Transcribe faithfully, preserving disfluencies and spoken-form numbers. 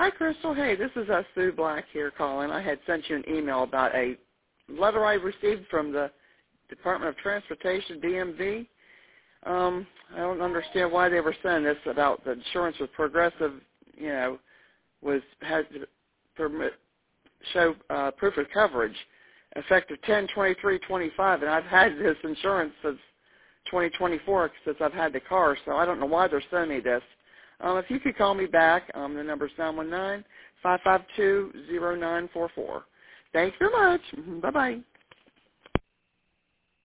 Hi, Crystal. Hey, this is uh, Sue Black here calling. I had sent you an email about a letter I received from the Department of Transportation, D M V. Um, I don't understand why they were saying this about the insurance with Progressive, you know, was had to permit, show uh, proof of coverage effective ten twenty-three twenty-five, and I've had this insurance since twenty twenty-four since I've had the car, so I don't know why they're sending me this. Um, if you could call me back, um, the number is nine one nine, five five two, zero nine four four. Thanks very much. Bye-bye.